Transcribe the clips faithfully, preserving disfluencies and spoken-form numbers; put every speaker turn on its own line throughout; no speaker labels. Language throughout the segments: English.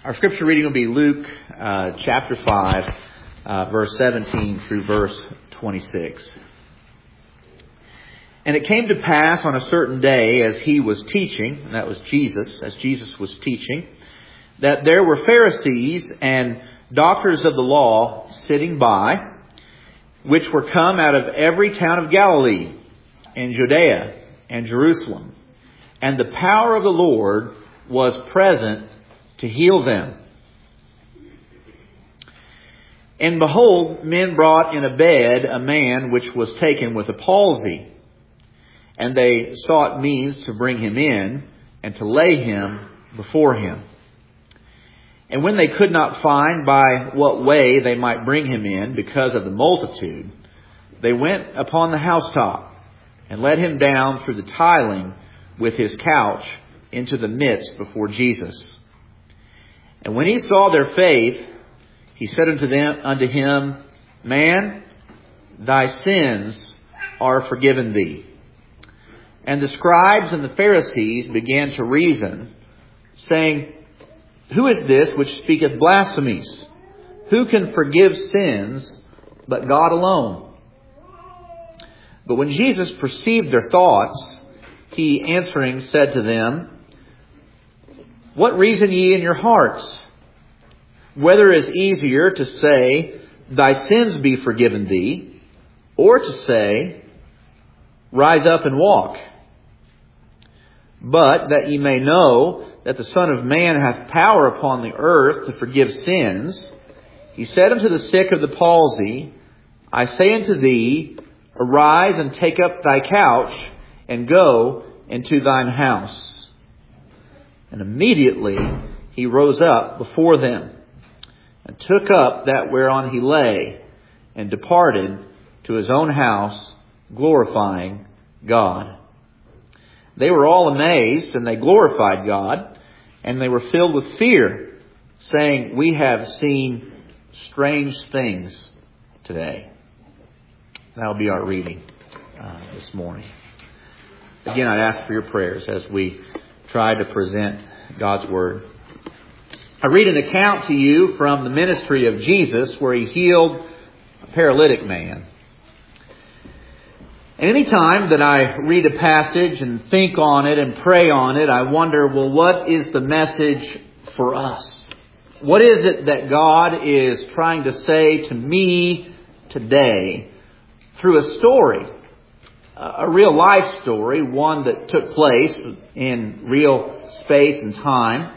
Our scripture reading will be Luke uh, chapter five, uh, verse seventeen through verse twenty-six. And it came to pass on a certain day as he was teaching, and that was Jesus, as Jesus was teaching, that there were Pharisees and doctors of the law sitting by, which were come out of every town of Galilee and Judea and Jerusalem. And the power of the Lord was present to heal them. And behold, men brought in a bed a man which was taken with a palsy. And they sought means to bring him in and to lay him before him. And when they could not find by what way they might bring him in because of the multitude, they went upon the housetop and let him down through the tiling with his couch into the midst before Jesus. And when he saw their faith, he said unto them, unto him, Man, thy sins are forgiven thee. And the scribes and the Pharisees began to reason, saying, Who is this which speaketh blasphemies? Who can forgive sins but God alone? But when Jesus perceived their thoughts, he answering said to them, What reason ye in your hearts? Whether it is easier to say, Thy sins be forgiven thee, or to say, Rise up and walk. But that ye may know that the Son of Man hath power upon the earth to forgive sins, he said unto the sick of the palsy, I say unto thee, Arise and take up thy couch, and go into thine house. And immediately he rose up before them, and took up that whereon he lay, and departed to his own house, glorifying God. They were all amazed, and they glorified God, and they were filled with fear, saying, We have seen strange things today. That will be our reading uh, this morning. Again, I'd ask for your prayers as we try to present God's Word. I read an account to you from the ministry of Jesus where he healed a paralytic man. And any time that I read a passage and think on it and pray on it, I wonder, well, what is the message for us? What is it that God is trying to say to me today through a story, a real life story, one that took place in real space and time?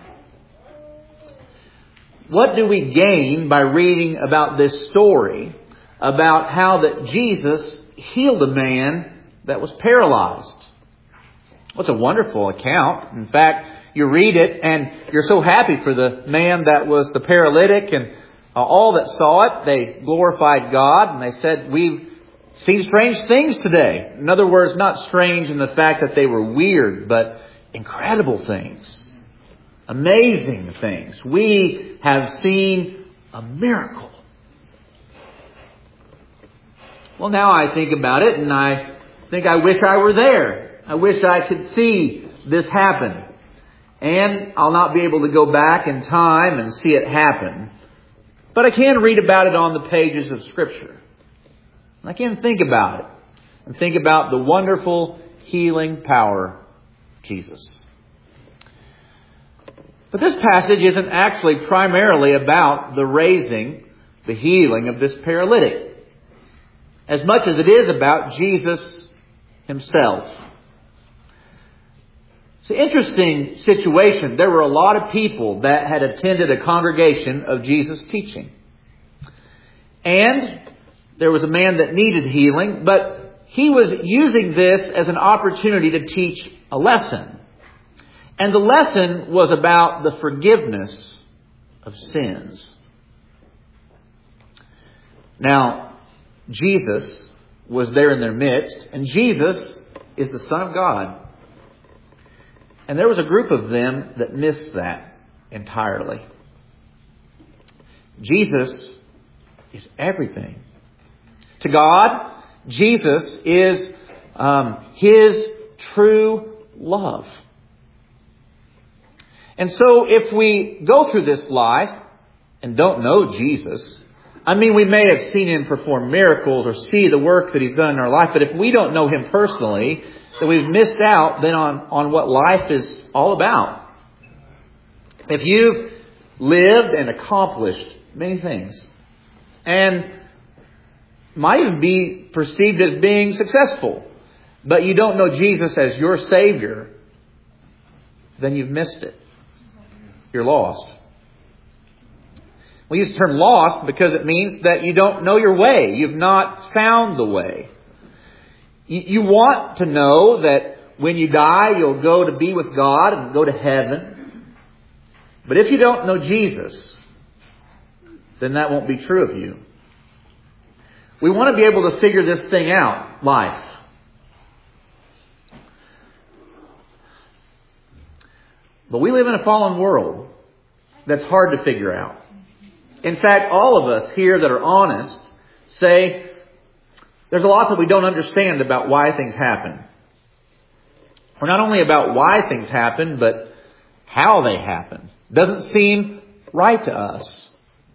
What do we gain by reading about this story about how that Jesus healed a man that was paralyzed? Well, it's a wonderful account. In fact, you read it and you're so happy for the man that was the paralytic, and uh, all that saw it, they glorified God, and they said, We've seen strange things today. In other words, not strange in the fact that they were weird, but incredible things. Amazing things. We have seen a miracle. Well, now I think about it and I think I wish I were there. I wish I could see this happen. And I'll not be able to go back in time and see it happen. But I can read about it on the pages of Scripture. I can think about it and think about the wonderful healing power of Jesus. But this passage isn't actually primarily about the raising, the healing of this paralytic, as much as it is about Jesus himself. It's an interesting situation. There were a lot of people that had attended a congregation of Jesus' teaching. And there was a man that needed healing, but he was using this as an opportunity to teach a lesson. And the lesson was about the forgiveness of sins. Now, Jesus was there in their midst, and Jesus is the Son of God. And there was a group of them that missed that entirely. Jesus is everything. To God, Jesus is um, His true love. And so if we go through this life and don't know Jesus, I mean, we may have seen Him perform miracles or see the work that He's done in our life, but if we don't know Him personally, then we've missed out then on, on what life is all about. If you've lived and accomplished many things and might even be perceived as being successful, but you don't know Jesus as your Savior, then you've missed it. You're lost. We use the term lost because it means that you don't know your way. You've not found the way. You, you want to know that when you die, you'll go to be with God and go to heaven. But if you don't know Jesus, then that won't be true of you. We want to be able to figure this thing out, life. But we live in a fallen world that's hard to figure out. In fact, all of us here that are honest say there's a lot that we don't understand about why things happen. Or not only about why things happen, but how they happen. Doesn't seem right to us.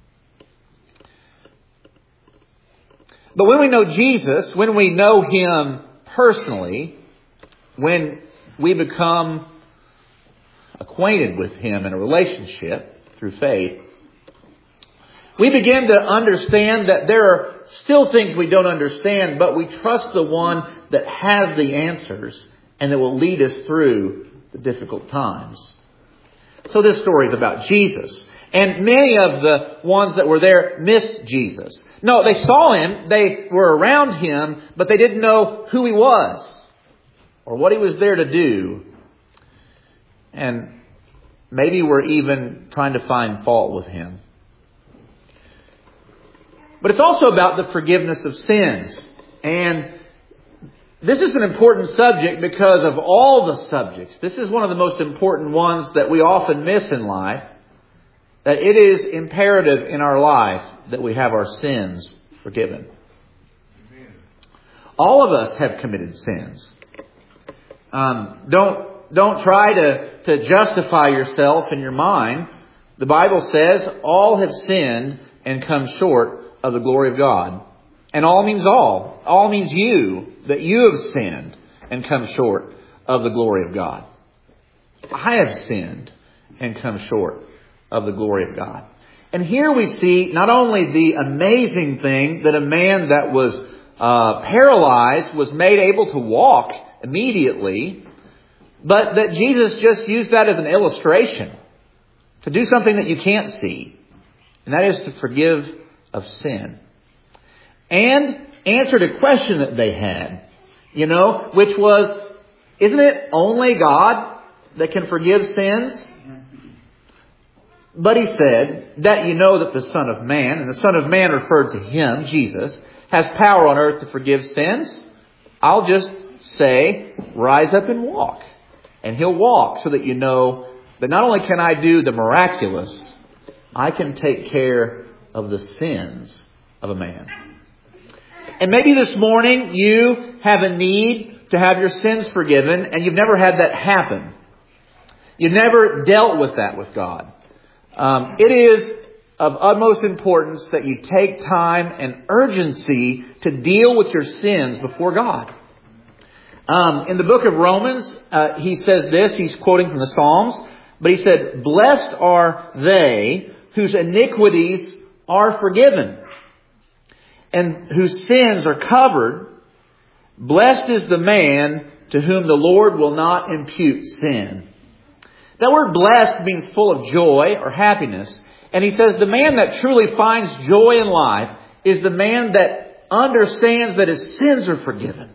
But when we know Jesus, when we know Him personally, when we become acquainted with Him in a relationship through faith, we begin to understand that there are still things we don't understand, but we trust the one that has the answers and that will lead us through the difficult times. So this story is about Jesus. And many of the ones that were there missed Jesus. No, they saw Him, they were around Him, but they didn't know who He was or what He was there to do. And maybe we're even trying to find fault with Him. But it's also about the forgiveness of sins. And this is an important subject because of all the subjects. This is one of the most important ones that we often miss in life. That it is imperative in our life that we have our sins forgiven. All of us have committed sins. Um, don't don't try to, to justify yourself in your mind. The Bible says all have sinned and come short of the glory of God. And all means all. All means you, that you have sinned and come short of the glory of God. I have sinned and come short of the glory of God. And here we see not only the amazing thing that a man that was uh, paralyzed was made able to walk immediately, but that Jesus just used that as an illustration to do something that you can't see. And that is to forgive of sin. And answered a question that they had, you know, which was, isn't it only God that can forgive sins? But He said, that you know that the Son of Man, and the Son of Man referred to Him, Jesus, has power on earth to forgive sins. I'll just say, rise up and walk. And He'll walk so that you know that not only can I do the miraculous, I can take care of the sins of a man. And maybe this morning you have a need to have your sins forgiven and you've never had that happen. You've never dealt with that with God. Um, it is of utmost importance that you take time and urgency to deal with your sins before God. Um, in the book of Romans, uh, he says this, he's quoting from the Psalms, but he said, blessed are they whose iniquities are forgiven and whose sins are covered. Blessed is the man to whom the Lord will not impute sin. That word blessed means full of joy or happiness. And he says the man that truly finds joy in life is the man that understands that his sins are forgiven.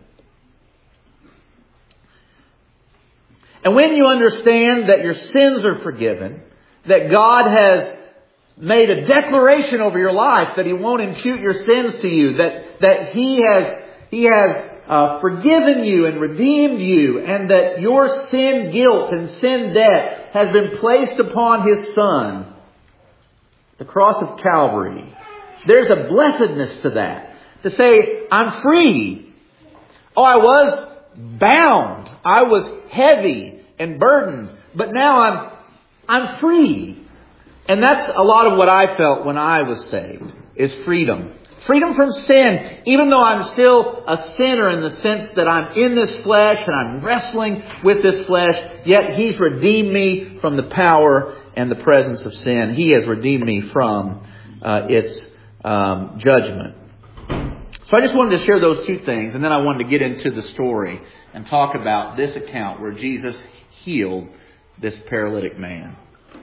And when you understand that your sins are forgiven, that God has made a declaration over your life that He won't impute your sins to you, that, that He has, He has uh, forgiven you and redeemed you, and that your sin guilt and sin debt has been placed upon His Son, the cross of Calvary. There's a blessedness to that. To say, I'm free. Oh, I was bound. I was heavy and burdened. But now I'm I'm free. And that's a lot of what I felt when I was saved, is freedom. Freedom from sin, even though I'm still a sinner in the sense that I'm in this flesh and I'm wrestling with this flesh, yet He's redeemed me from the power and the presence of sin. He has redeemed me from uh, its um, judgment. So I just wanted to share those two things, and then I wanted to get into the story and talk about this account where Jesus healed this paralytic man.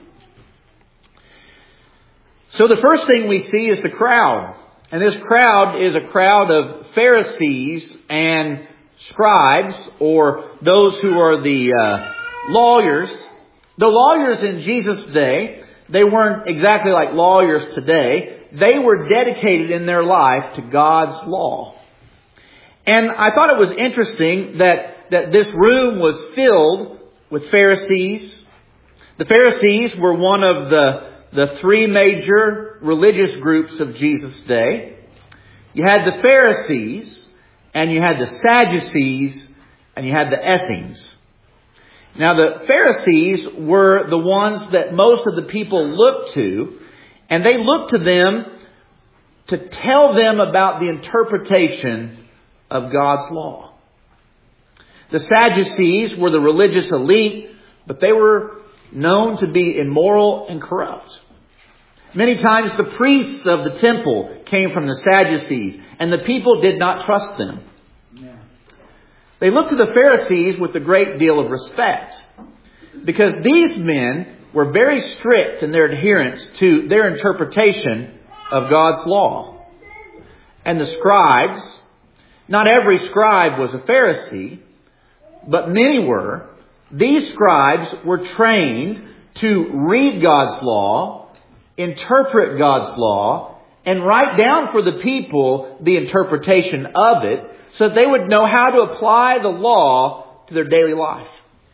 So the first thing we see is the crowd. And this crowd is a crowd of Pharisees and scribes, or those who are the uh, lawyers. The lawyers in Jesus' day, they weren't exactly like lawyers today. They were dedicated in their life to God's law. And I thought it was interesting that, that this room was filled with Pharisees. The Pharisees were one of the The three major religious groups of Jesus' day. You had the Pharisees, and you had the Sadducees, and you had the Essenes. Now the Pharisees were the ones that most of the people looked to, and they looked to them to tell them about the interpretation of God's law. The Sadducees were the religious elite, but they were known to be immoral and corrupt. Many times the priests of the temple came from the Sadducees, and the people did not trust them. They looked to the Pharisees with a great deal of respect, because these men were very strict in their adherence to their interpretation of God's law. And the scribes, not every scribe was a Pharisee, but many were. These scribes were trained to read God's law, interpret God's law, and write down for the people the interpretation of it so that they would know how to apply the law to their daily life.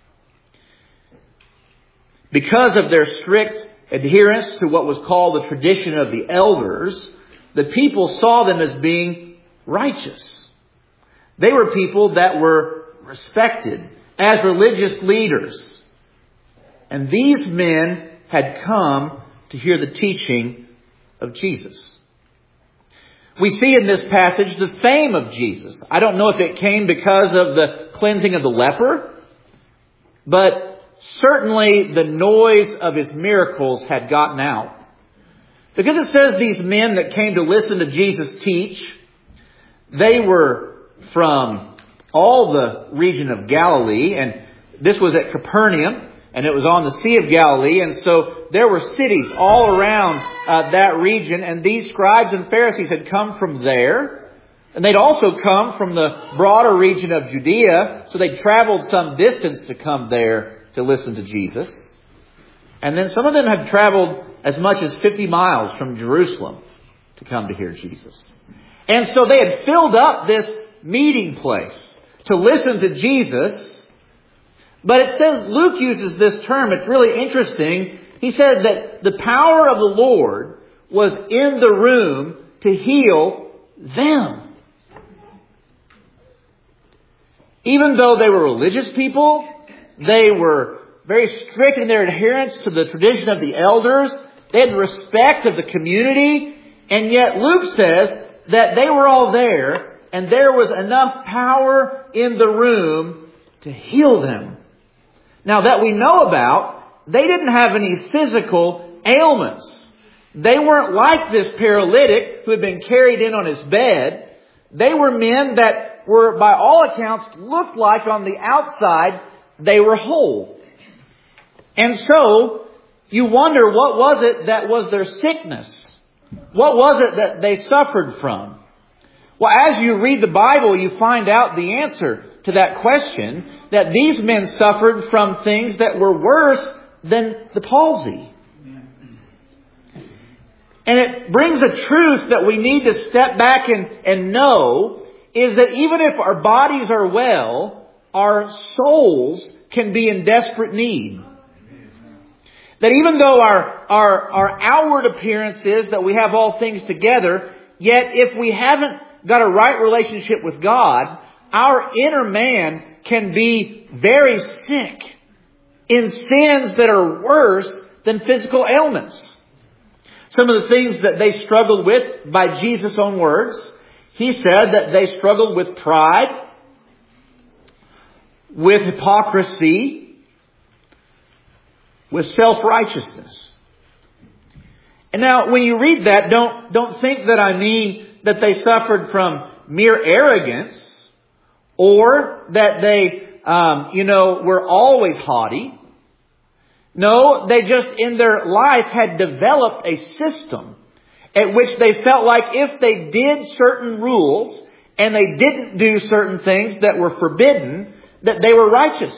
Because of their strict adherence to what was called the tradition of the elders, the people saw them as being righteous. They were people that were respected as religious leaders. And these men had come to hear the teaching of Jesus. We see in this passage the fame of Jesus. I don't know if it came because of the cleansing of the leper, but certainly the noise of His miracles had gotten out. Because it says these men that came to listen to Jesus teach, they were from all the region of Galilee, and this was at Capernaum, and it was on the Sea of Galilee, and so there were cities all around uh, that region, and these scribes and Pharisees had come from there, and they'd also come from the broader region of Judea, so they'd traveled some distance to come there to listen to Jesus. And then some of them had traveled as much as fifty miles from Jerusalem to come to hear Jesus. And so they had filled up this meeting place to listen to Jesus. But it says, Luke uses this term, it's really interesting. He said that the power of the Lord was in the room to heal them. Even though they were religious people, they were very strict in their adherence to the tradition of the elders. They had respect of the community. And yet Luke says that they were all there, and there was enough power in the room to heal them. Now that we know about, they didn't have any physical ailments. They weren't like this paralytic who had been carried in on his bed. They were men that were, by all accounts, looked like on the outside they were whole. And so, you wonder, what was it that was their sickness? What was it that they suffered from? Well, as you read the Bible, you find out the answer to that question, that these men suffered from things that were worse than the palsy. And it brings a truth that we need to step back and, and know, is that even if our bodies are well, our souls can be in desperate need. That even though our, our, our outward appearance is that we have all things together, yet if we haven't got a right relationship with God, our inner man can be very sick in sins that are worse than physical ailments. Some of the things that they struggled with, by Jesus' own words, He said that they struggled with pride, with hypocrisy, with self-righteousness. And now, when you read that, don't, don't think that I mean that they suffered from mere arrogance, or that they, um, you know, were always haughty. No, they just in their life had developed a system at which they felt like if they did certain rules and they didn't do certain things that were forbidden, that they were righteous.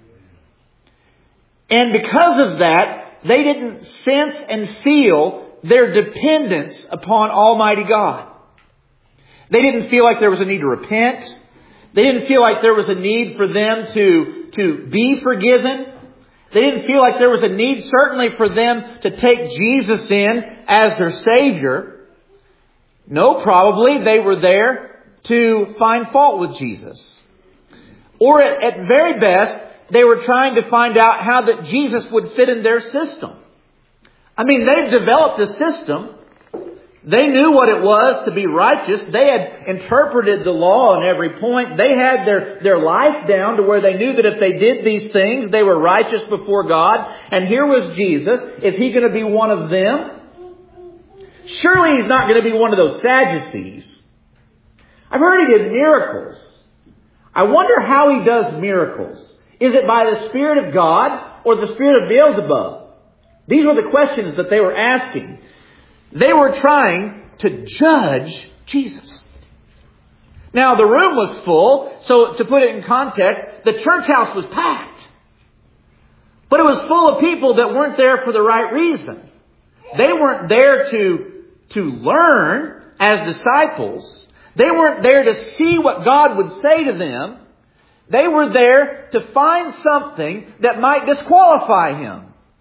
And because of that, they didn't sense and feel their dependence upon Almighty God. They didn't feel like there was a need to repent. They didn't feel like there was a need for them to, to be forgiven. They didn't feel like there was a need, certainly, for them to take Jesus in as their Savior. No, probably they were there to find fault with Jesus. Or at, at very best, they were trying to find out how that Jesus would fit in their system. I mean, they've developed a system. They knew what it was to be righteous. They had interpreted the law on every point. They had their, their life down to where they knew that if they did these things, they were righteous before God. And here was Jesus. Is He going to be one of them? Surely He's not going to be one of those Sadducees. I've heard He did miracles. I wonder how He does miracles. Is it by the Spirit of God or the Spirit of Beelzebub? These were the questions that they were asking. They were trying to judge Jesus. Now, the room was full, so to put it in context, the church house was packed. But it was full of people that weren't there for the right reason. They weren't there to, to learn as disciples. They weren't there to see what God would say to them. They were there to find something that might disqualify Him.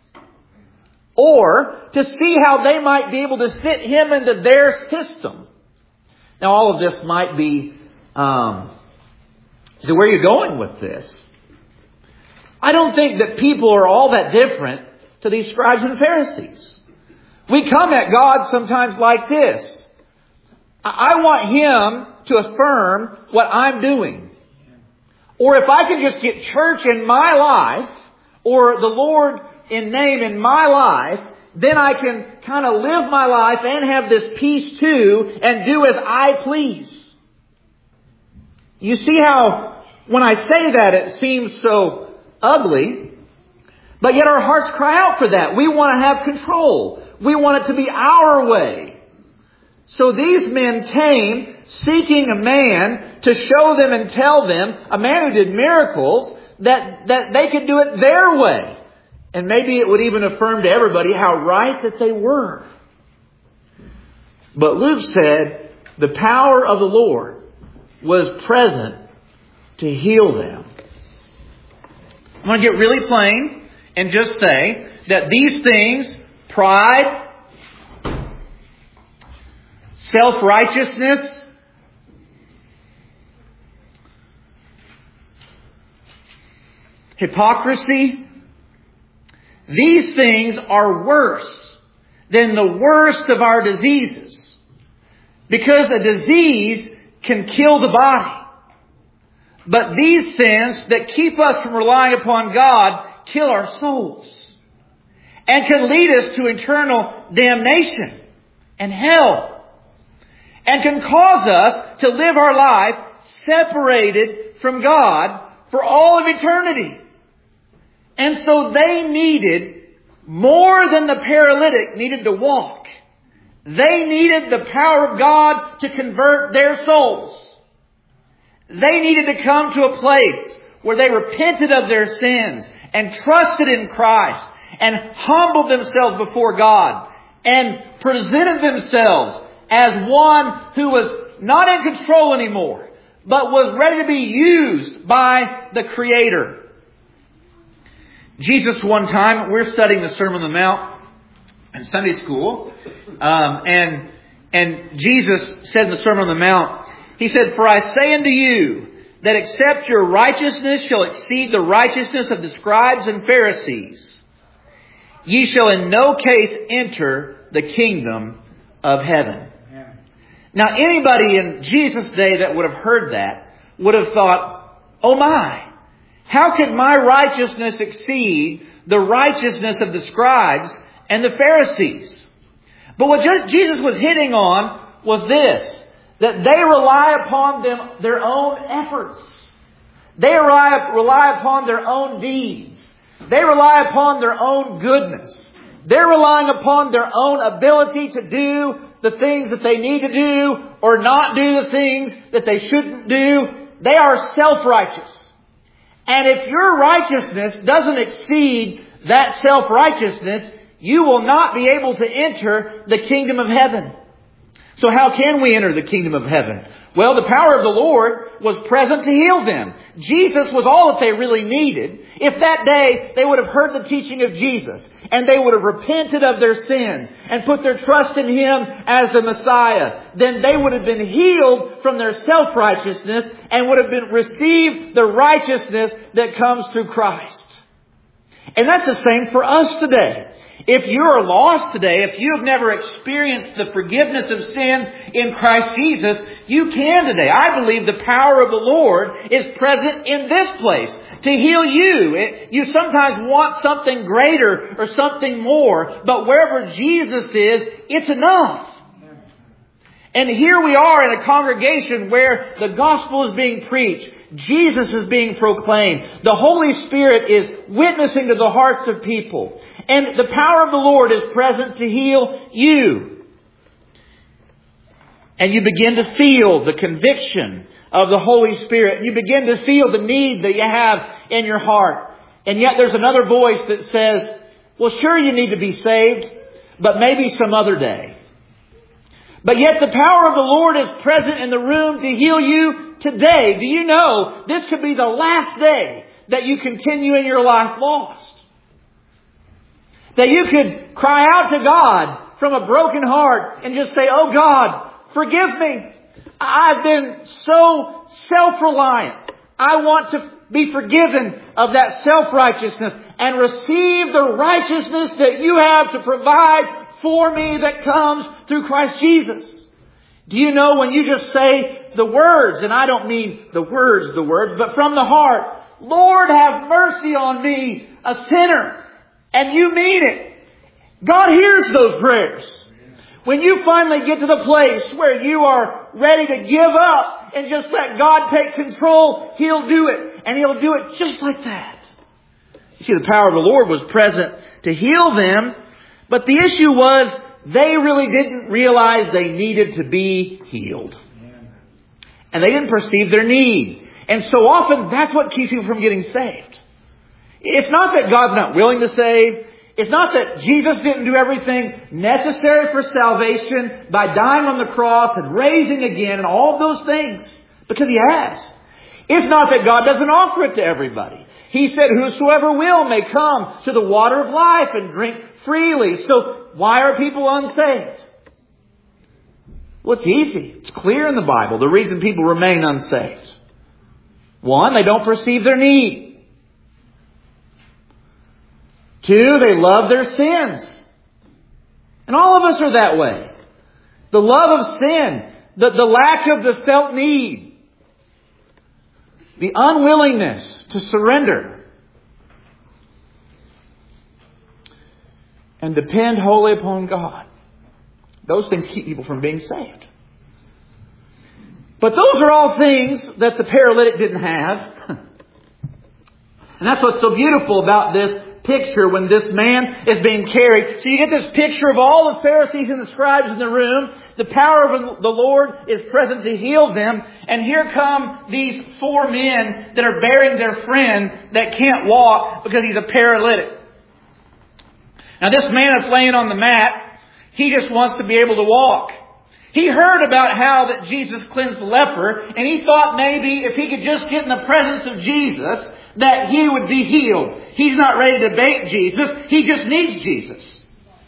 Or to see how they might be able to fit Him into their system. Now, all of this might be... Um, so where are you going with this? I don't think that people are all that different to these scribes and Pharisees. We come at God sometimes like this. I want Him to affirm what I'm doing. Or if I can just get church in my life, or the Lord in name in my life, then I can kind of live my life and have this peace too, and do as I please. You see how when I say that it seems so ugly, but yet our hearts cry out for that. We want to have control. We want it to be our way. So these men came seeking a man to show them and tell them, a man who did miracles, that, that they could do it their way. And maybe it would even affirm to everybody how right that they were. But Luke said the power of the Lord was present to heal them. I'm going to get really plain and just say that these things, pride, self-righteousness, hypocrisy, these things are worse than the worst of our diseases. Because a disease can kill the body. But these sins that keep us from relying upon God kill our souls. And can lead us to eternal damnation and hell. And can cause us to live our life separated from God for all of eternity. And so they needed more than the paralytic needed to walk. They needed the power of God to convert their souls. They needed to come to a place where they repented of their sins and trusted in Christ and humbled themselves before God and presented themselves as one who was not in control anymore, but was ready to be used by the Creator. Jesus, one time, we're studying the Sermon on the Mount in Sunday school, um, and and Jesus said in the Sermon on the Mount, He said, "For I say unto you, that except your righteousness shall exceed the righteousness of the scribes and Pharisees, ye shall in no case enter the kingdom of heaven. Yeah. Now anybody in Jesus' day that would have heard that would have thought, oh my, how could my righteousness exceed the righteousness of the scribes and the Pharisees? But what Jesus was hitting on was this, that they rely upon them, their own efforts. They rely, rely upon their own deeds. They rely upon their own goodness. They're relying upon their own ability to do the things that they need to do or not do the things that they shouldn't do. They are self-righteous. And if your righteousness doesn't exceed that self-righteousness, you will not be able to enter the kingdom of heaven. So how can we enter the kingdom of heaven? Well, the power of the Lord was present to heal them. Jesus was all that they really needed. If that day they would have heard the teaching of Jesus and they would have repented of their sins and put their trust in Him as the Messiah, then they would have been healed from their self-righteousness and would have been received the righteousness that comes through Christ. And that's the same for us today. If you're lost today, if you have never experienced the forgiveness of sins in Christ Jesus, you can today. I believe the power of the Lord is present in this place to heal you. It, you sometimes want something greater or something more, but wherever Jesus is, it's enough. And here we are in a congregation where the gospel is being preached. Jesus is being proclaimed. The Holy Spirit is witnessing to the hearts of people. And the power of the Lord is present to heal you. And you begin to feel the conviction of the Holy Spirit. You begin to feel the need that you have in your heart. And yet there's another voice that says, well, sure, you need to be saved, but maybe some other day. But yet the power of the Lord is present in the room to heal you today. Do you know this could be the last day that you continue in your life lost? That you could cry out to God from a broken heart and just say, oh God, forgive me. I've been so self-reliant. I want to be forgiven of that self-righteousness and receive the righteousness that you have to provide for me that comes through Christ Jesus. Do you know when you just say the words, and I don't mean the words, the words, but from the heart, Lord, have mercy on me, a sinner, and you mean it, God hears those prayers. When you finally get to the place where you are ready to give up and just let God take control, He'll do it. And He'll do it just like that. You see, the power of the Lord was present to heal them. But the issue was they really didn't realize they needed to be healed. And they didn't perceive their need. And so often that's what keeps people from getting saved. It's not that God's not willing to save. It's not that Jesus didn't do everything necessary for salvation by dying on the cross and raising again and all those things. Because He has. It's not that God doesn't offer it to everybody. He said, whosoever will may come to the water of life and drink freely. So why are people unsaved? Well, it's easy. It's clear in the Bible the reason people remain unsaved. One, they don't perceive their need. Two, they love their sins. And all of us are that way. The love of sin, the, the lack of the felt need, the unwillingness to surrender and depend wholly upon God. Those things keep people from being saved. But those are all things that the paralytic didn't have. And that's what's so beautiful about this picture when this man is being carried. So you get this picture of all the Pharisees and the scribes in the room. The power of the Lord is present to heal them. And here come these four men that are bearing their friend that can't walk because he's a paralytic. Now this man that's laying on the mat, he just wants to be able to walk. He heard about how that Jesus cleansed the leper, and he thought maybe if he could just get in the presence of Jesus, that he would be healed. He's not ready to debate Jesus. He just needs Jesus.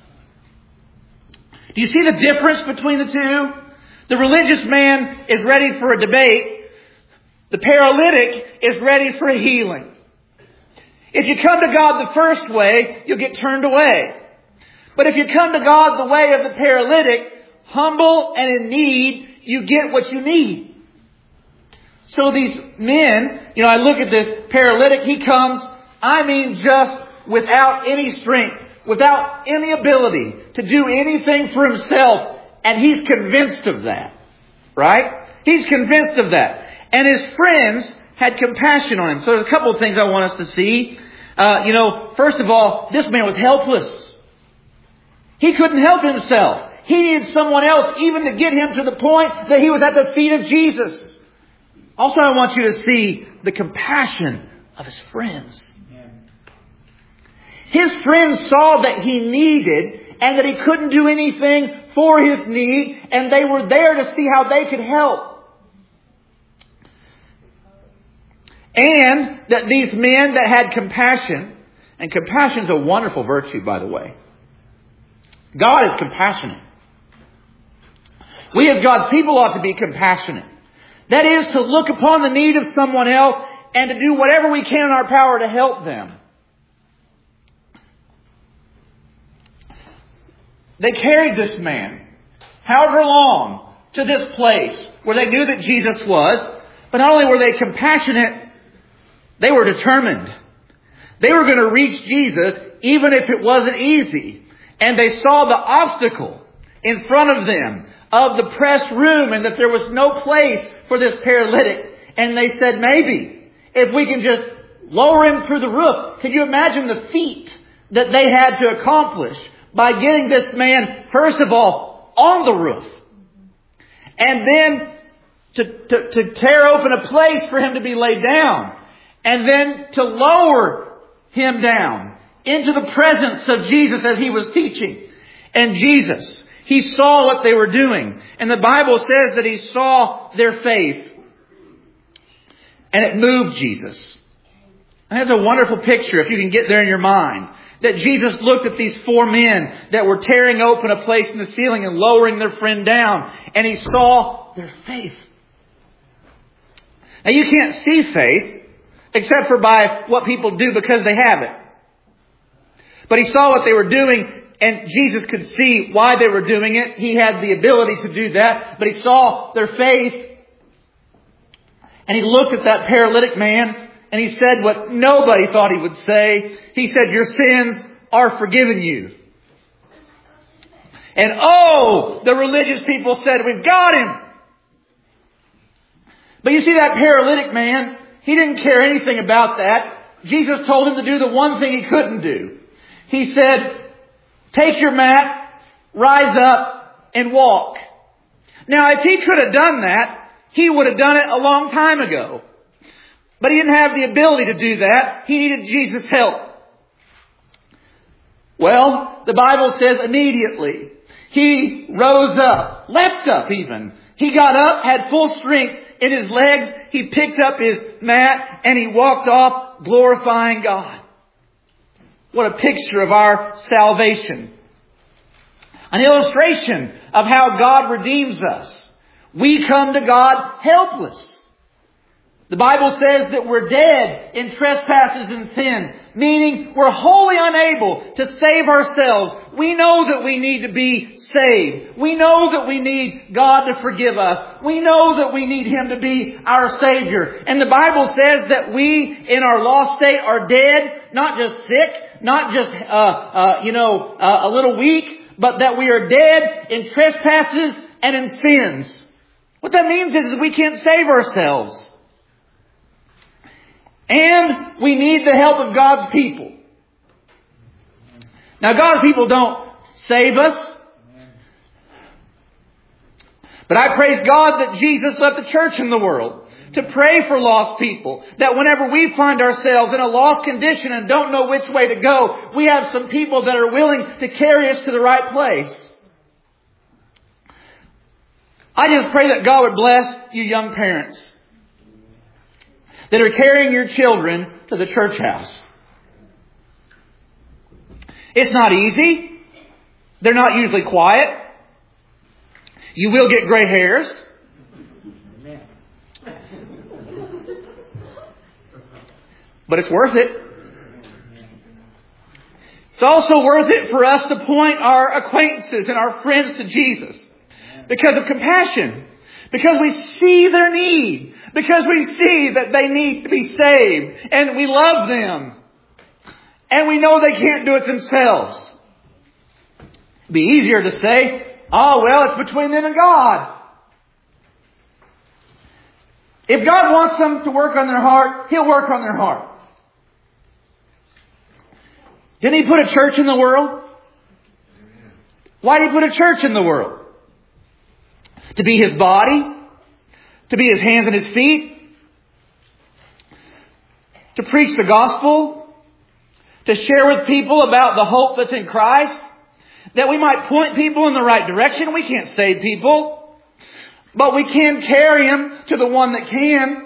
Do you see the difference between the two? The religious man is ready for a debate. The paralytic is ready for a healing. If you come to God the first way, you'll get turned away. But if you come to God the way of the paralytic, humble and in need, you get what you need. So these men, you know, I look at this paralytic, he comes, I mean just without any strength, without any ability to do anything for himself. And he's convinced of that. Right? He's convinced of that. And his friends had compassion on him. So there's a couple of things I want us to see. Uh, you know, first of all, this man was helpless. He couldn't help himself. He needed someone else even to get him to the point that he was at the feet of Jesus. Also, I want you to see the compassion of his friends. His friends saw that he needed and that he couldn't do anything for his need, and they were there to see how they could help. And that these men that had compassion, and compassion is a wonderful virtue, by the way. God is compassionate. We as God's people ought to be compassionate. That is to look upon the need of someone else and to do whatever we can in our power to help them. They carried this man, however long, to this place where they knew that Jesus was. But not only were they compassionate, they were determined. They were going to reach Jesus even if it wasn't easy. And they saw the obstacle in front of them of the press room and that there was no place for this paralytic. And they said, maybe if we can just lower him through the roof. Can you imagine the feat that they had to accomplish by getting this man, first of all, on the roof, and then to, to, to tear open a place for him to be laid down, and then to lower him down into the presence of Jesus as he was teaching. And Jesus, he saw what they were doing. And the Bible says that he saw their faith. And it moved Jesus. And that's a wonderful picture if you can get there in your mind. That Jesus looked at these four men that were tearing open a place in the ceiling and lowering their friend down. And he saw their faith. Now you can't see faith except for by what people do because they have it. But he saw what they were doing, and Jesus could see why they were doing it. He had the ability to do that. But he saw their faith. And he looked at that paralytic man. And he said what nobody thought he would say. He said, your sins are forgiven you. And oh, the religious people said, we've got him. But you see that paralytic man, he didn't care anything about that. Jesus told him to do the one thing he couldn't do. He said, take your mat, rise up, and walk. Now, if he could have done that, he would have done it a long time ago. But he didn't have the ability to do that. He needed Jesus' help. Well, the Bible says immediately he rose up, leapt up even. He got up, had full strength in his legs. He picked up his mat and he walked off glorifying God. What a picture of our salvation. An illustration of how God redeems us. We come to God helpless. The Bible says that we're dead in trespasses and sins, meaning we're wholly unable to save ourselves. We know that we need to be saved. We know that we need God to forgive us. We know that we need Him to be our Savior. And the Bible says that we, in our lost state, are dead, not just sick, not just, uh, uh, you know, uh, a little weak, but that we are dead in trespasses and in sins. What that means is that we can't save ourselves. And we need the help of God's people. Now, God's people don't save us. But I praise God that Jesus left the church in the world to pray for lost people. That whenever we find ourselves in a lost condition and don't know which way to go, we have some people that are willing to carry us to the right place. I just pray that God would bless you young parents that are carrying your children to the church house. It's not easy. They're not usually quiet. You will get gray hairs. But it's worth it. It's also worth it for us to point our acquaintances and our friends to Jesus because of compassion. Because we see their need. Because we see that they need to be saved. And we love them. And we know they can't do it themselves. It'd be easier to say, oh, well, it's between them and God. If God wants them to work on their heart, He'll work on their heart. Didn't He put a church in the world? Why did He put a church in the world? To be His body? To be His hands and His feet? To preach the gospel? To share with people about the hope that's in Christ? That we might point people in the right direction. We can't save people. But we can carry them to the one that can.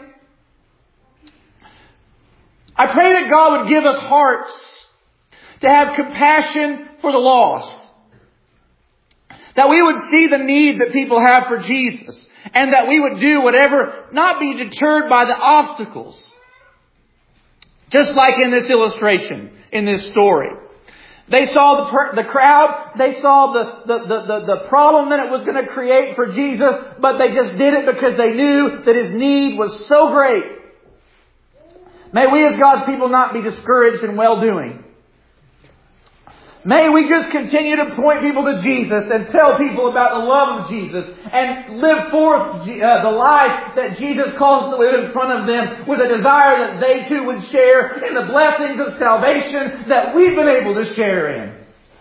I pray that God would give us hearts to have compassion for the lost. That we would see the need that people have for Jesus. And that we would do whatever, not be deterred by the obstacles. Just like in this illustration, in this story. They saw the, per- the crowd, they saw the, the, the, the, the problem that it was going to create for Jesus, but they just did it because they knew that His need was so great. May we as God's people not be discouraged in well-doing. May we just continue to point people to Jesus and tell people about the love of Jesus and live forth uh, the life that Jesus calls us to live in front of them with a desire that they too would share in the blessings of salvation that we've been able to share in.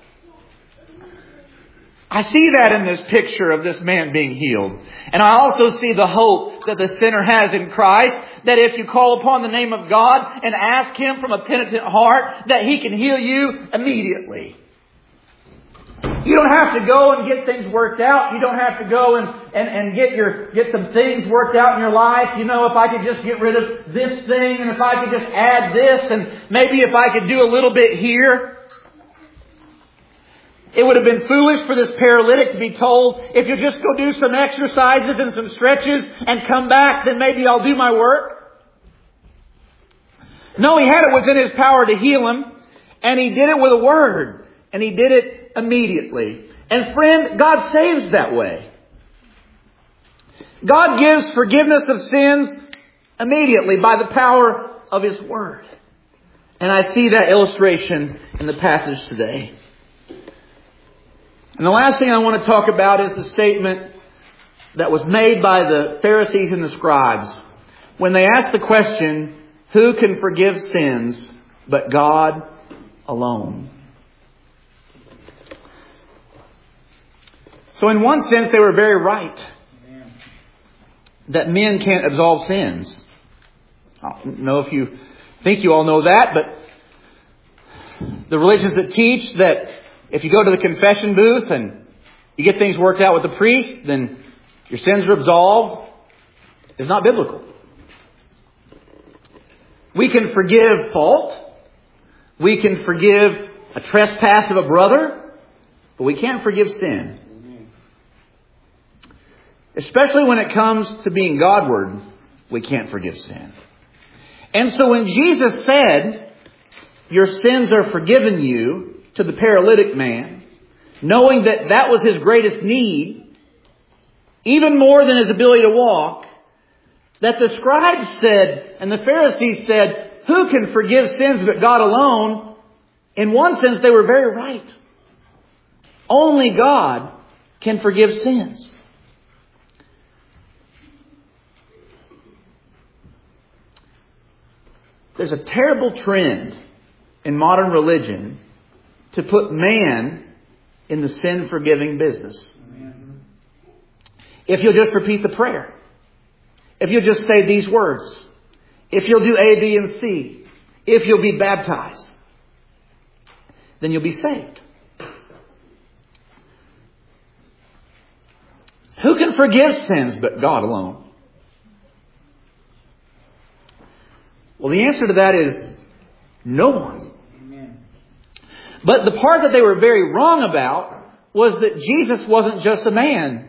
I see that in this picture of this man being healed. And I also see the hope that the sinner has in Christ, that if you call upon the name of God and ask Him from a penitent heart, that He can heal you immediately. You don't have to go and get things worked out. You don't have to go and, and, and get your get some things worked out in your life. You know, if I could just get rid of this thing and if I could just add this and maybe if I could do a little bit here. It would have been foolish for this paralytic to be told, if you just go do some exercises and some stretches and come back, then maybe I'll do my work. No, He had it within His power to heal him. And He did it with a word. And He did it immediately. And friend, God saves that way. God gives forgiveness of sins immediately by the power of His word. And I see that illustration in the passage today. And the last thing I want to talk about is the statement that was made by the Pharisees and the scribes when they asked the question, who can forgive sins but God alone? So in one sense, they were very right that men can't absolve sins. I don't know if you think you all know that, but the religions that teach that if you go to the confession booth and you get things worked out with the priest, then your sins are absolved, is not biblical. We can forgive fault. We can forgive a trespass of a brother, but we can't forgive sin. Especially when it comes to being Godward, we can't forgive sin. And so when Jesus said, your sins are forgiven you, to the paralytic man, knowing that that was his greatest need, even more than his ability to walk, that the scribes said, and the Pharisees said, who can forgive sins but God alone? In one sense, they were very right. Only God can forgive sins. There's a terrible trend in modern religion to put man in the sin-forgiving business. If you'll just repeat the prayer. If you'll just say these words. If you'll do A, B, and C. If you'll be baptized. Then you'll be saved. Who can forgive sins but God alone? Well, the answer to that is no one. But the part that they were very wrong about was that Jesus wasn't just a man.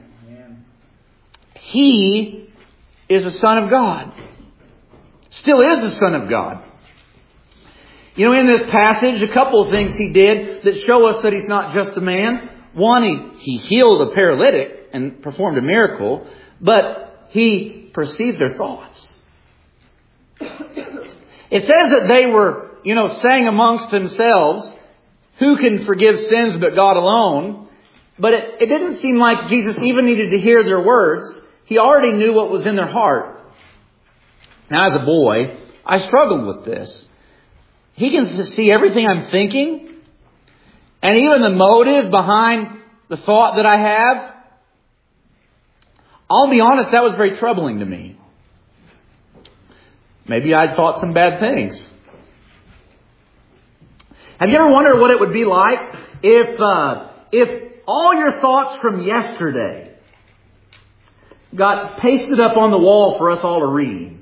He is the Son of God. Still is the Son of God. You know, in this passage, a couple of things He did that show us that He's not just a man. One, He, he healed a paralytic and performed a miracle, but He perceived their thoughts. It says that they were, you know, saying amongst themselves, who can forgive sins but God alone? But it, it didn't seem like Jesus even needed to hear their words. He already knew what was in their heart. Now, as a boy, I struggled with this. He can see everything I'm thinking, and even the motive behind the thought that I have. I'll be honest, that was very troubling to me. Maybe I'd thought some bad things. Have you ever wondered what it would be like if uh, if all your thoughts from yesterday got pasted up on the wall for us all to read?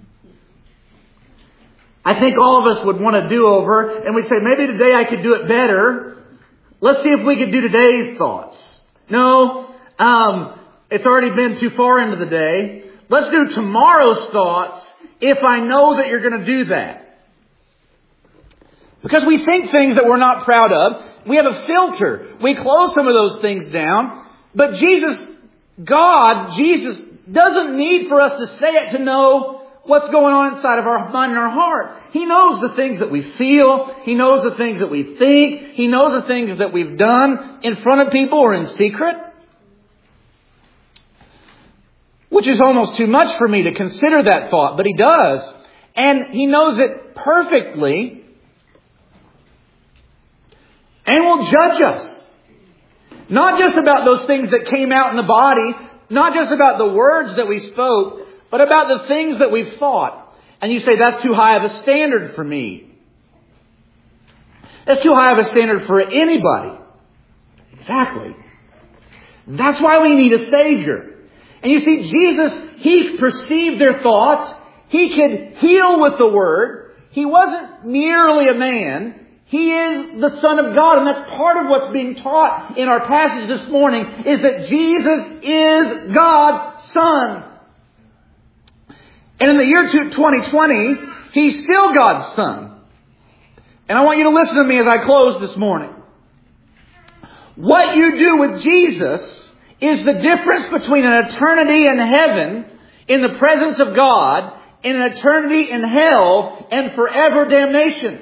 I think all of us would want a do-over, and we'd say, maybe today I could do it better. Let's see if we could do today's thoughts. No, um, it's already been too far into the day. Let's do tomorrow's thoughts if I know that you're going to do that. Because we think things that we're not proud of. We have a filter. We close some of those things down. But Jesus, God, Jesus, doesn't need for us to say it to know what's going on inside of our mind and our heart. He knows the things that we feel. He knows the things that we think. He knows the things that we've done in front of people or in secret. Which is almost too much for me to consider that thought, but He does. And He knows it perfectly. And will judge us. Not just about those things that came out in the body. Not just about the words that we spoke. But about the things that we've thought. And you say, that's too high of a standard for me. That's too high of a standard for anybody. Exactly. That's why we need a Savior. And you see, Jesus, He perceived their thoughts. He could heal with the Word. He wasn't merely a man. He is the Son of God. And that's part of what's being taught in our passage this morning, is that Jesus is God's Son. And in the year twenty twenty, He's still God's Son. And I want you to listen to me as I close this morning. What you do with Jesus is the difference between an eternity in heaven, in the presence of God, and an eternity in hell and forever damnation.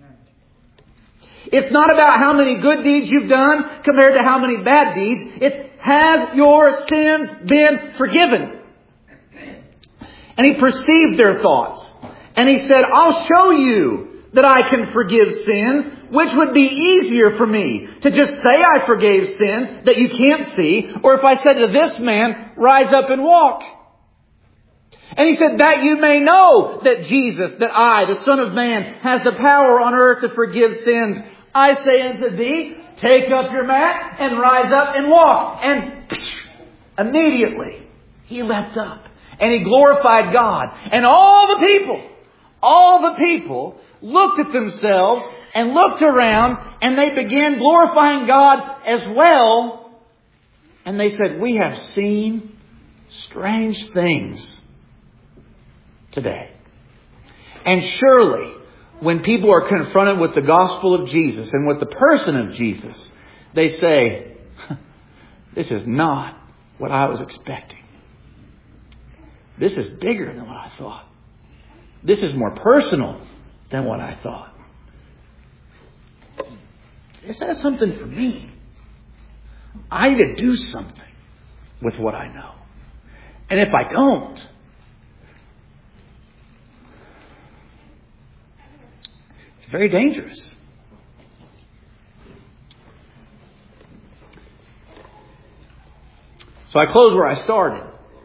It's not about how many good deeds you've done compared to how many bad deeds. It's, has your sins been forgiven? And He perceived their thoughts. And He said, I'll show you that I can forgive sins, which would be easier for me to just say I forgave sins that you can't see, or if I said to this man, rise up and walk. And He said, that you may know that Jesus, that I, the Son of Man, has the power on earth to forgive sins. I say unto thee, take up your mat and rise up and walk. And immediately he leapt up. And he glorified God. And all the people, all the people looked at themselves and looked around, and they began glorifying God as well. And they said, we have seen strange things today. And surely, when people are confronted with the gospel of Jesus and with the person of Jesus, they say, this is not what I was expecting. This is bigger than what I thought. This is more personal than what I thought. This has something for me. I need to do something with what I know. And if I don't, it's very dangerous. So I close where I started.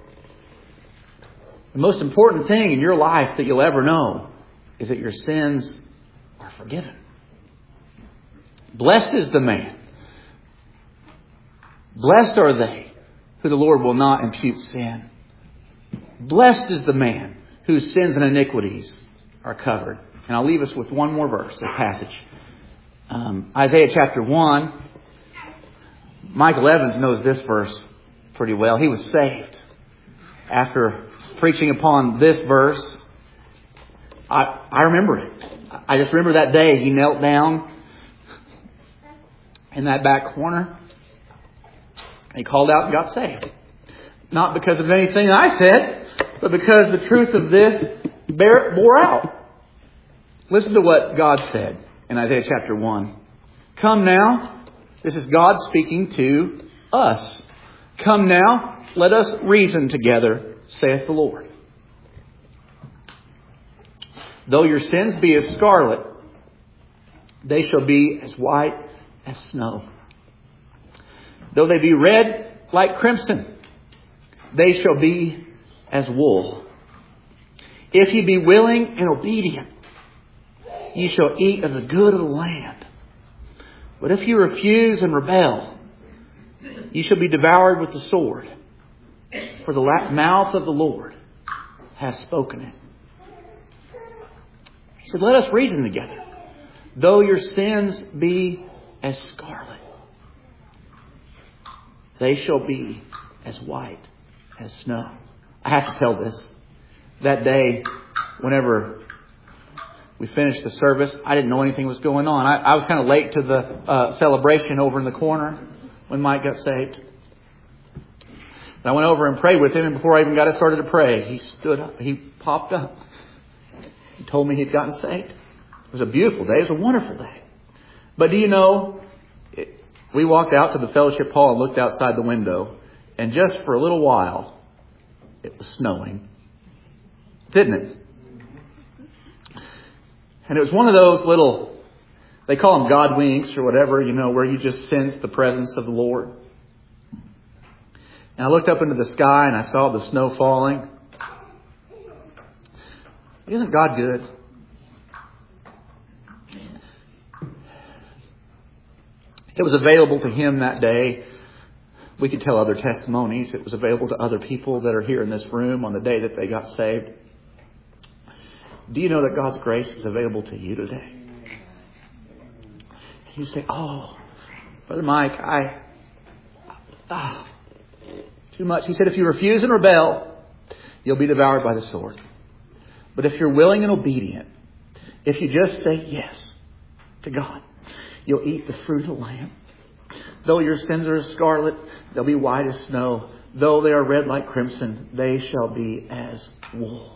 The most important thing in your life that you'll ever know is that your sins are forgiven. Blessed is the man. Blessed are they who the Lord will not impute sin. Blessed is the man whose sins and iniquities are covered. And I'll leave us with one more verse, a passage. Um, Isaiah chapter one. Michael Evans knows this verse pretty well. He was saved after preaching upon this verse. I, I remember it. I just remember that day he knelt down in that back corner. He called out and got saved. Not because of anything I said, but because the truth of this bear, bore out. Listen to what God said in Isaiah chapter one. Come now. This is God speaking to us. Come now, let us reason together, saith the Lord. Though your sins be as scarlet, they shall be as white as snow. Though they be red like crimson, they shall be as wool. If ye be willing and obedient, ye shall eat of the good of the land. But if you refuse and rebel, ye shall be devoured with the sword. For the mouth of the Lord has spoken it. He said, let us reason together. Though your sins be as scarlet, they shall be as white as snow. I have to tell this. That day, whenever we finished the service, I didn't know anything was going on. I, I was kind of late to the uh, celebration over in the corner when Mike got saved. And I went over and prayed with him, and before I even got started to pray, he stood up. He popped up. He told me he'd gotten saved. It was a beautiful day. It was a wonderful day. But do you know, it, we walked out to the fellowship hall and looked outside the window, and just for a little while, it was snowing. Didn't it? And it was one of those little, they call them God winks or whatever, you know, where you just sense the presence of the Lord. And I looked up into the sky and I saw the snow falling. Isn't God good? It was available to him that day. We could tell other testimonies. It was available to other people that are here in this room on the day that they got saved. Do you know that God's grace is available to you today? You say, oh, Brother Mike, I, ah, too much. He said, if you refuse and rebel, you'll be devoured by the sword. But if you're willing and obedient, if you just say yes to God, you'll eat the fruit of the land. Though your sins are as scarlet, they'll be white as snow. Though they are red like crimson, they shall be as wool.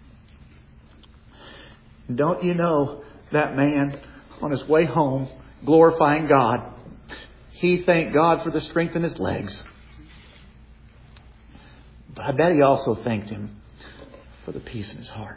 Don't you know that man on his way home, glorifying God, he thanked God for the strength in his legs. But I bet he also thanked him for the peace in his heart.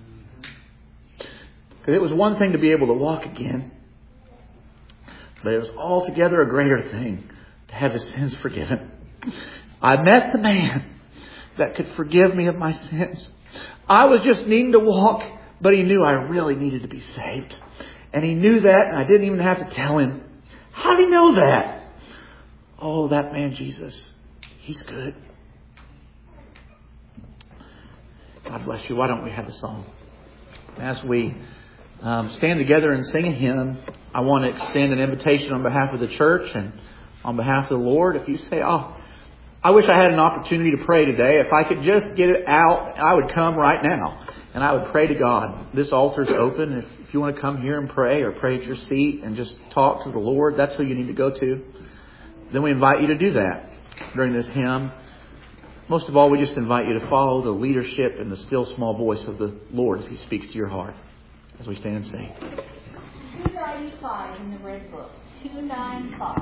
Because it was one thing to be able to walk again, but it was altogether a greater thing to have his sins forgiven. I met the man that could forgive me of my sins. I was just needing to walk, but he knew I really needed to be saved. And he knew that, and I didn't even have to tell him. How did he know that? Oh, that man Jesus, he's good. God bless you. Why don't we have a song? As we um, stand together and sing a hymn, I want to extend an invitation on behalf of the church and on behalf of the Lord. If you say, oh, I wish I had an opportunity to pray today. If I could just get it out, I would come right now. And I would pray to God. This altar's open. If, if you want to come here and pray or pray at your seat and just talk to the Lord, that's who you need to go to. Then we invite you to do that during this hymn. Most of all, we just invite you to follow the leadership and the still small voice of the Lord as He speaks to your heart as we stand and sing.
two ninety-five in the Red Book. two ninety-five.